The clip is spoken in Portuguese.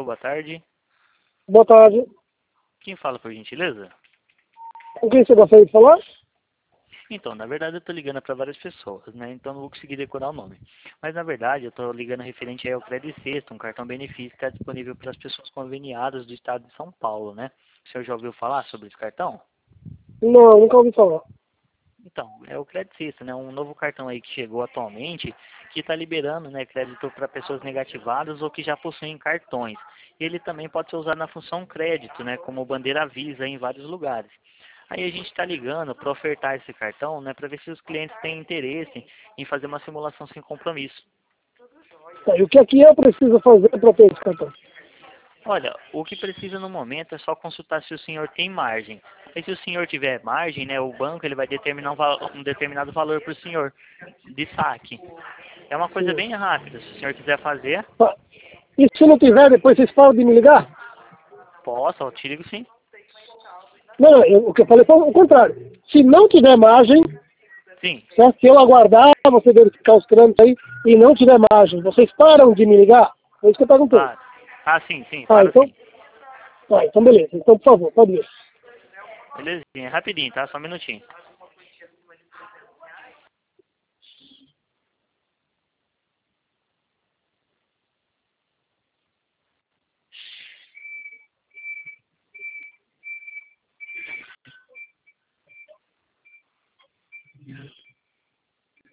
Alô, boa tarde. Boa tarde. Quem fala, por gentileza? Com quem você gostaria de falar? Então, na verdade eu tô ligando para várias pessoas, né? Então não vou conseguir decorar o nome. Mas na verdade eu tô ligando referente aí ao Crédito Sexta, um cartão benefício que está disponível para as pessoas conveniadas do estado de São Paulo, né? O senhor já ouviu falar sobre esse cartão? Não, nunca ouvi falar. Então, é o Crédito Sexta, né? Um novo cartão aí que chegou atualmente, que está liberando, né, crédito para pessoas negativadas ou que já possuem cartões. Ele também pode ser usado na função crédito, né, como bandeira Visa em vários lugares. Aí a gente está ligando para ofertar esse cartão, né, para ver se os clientes têm interesse em fazer uma simulação sem compromisso. Tá, e o que é que eu preciso fazer para ter esse cartão? Olha, o que precisa no momento é só consultar se o senhor tem margem. E se o senhor tiver margem, né, o banco ele vai determinar um determinado valor para o senhor de saque. É uma coisa Sim. bem rápida. Se o senhor quiser fazer, Tá. E se não tiver, depois vocês falam de me ligar? posso, eu te ligo sim. Não, não, o que eu falei foi o contrário. Se não tiver margem, Sim, certo? Se eu aguardar, você verificar os trâmites aí, e não tiver margem, vocês param de me ligar? É isso que eu perguntei. claro. Ah, sim, sim, Ah, claro então, sim. tá, então beleza. Então, por favor, pode ir. Belezinha, rapidinho, tá? Só um minutinho.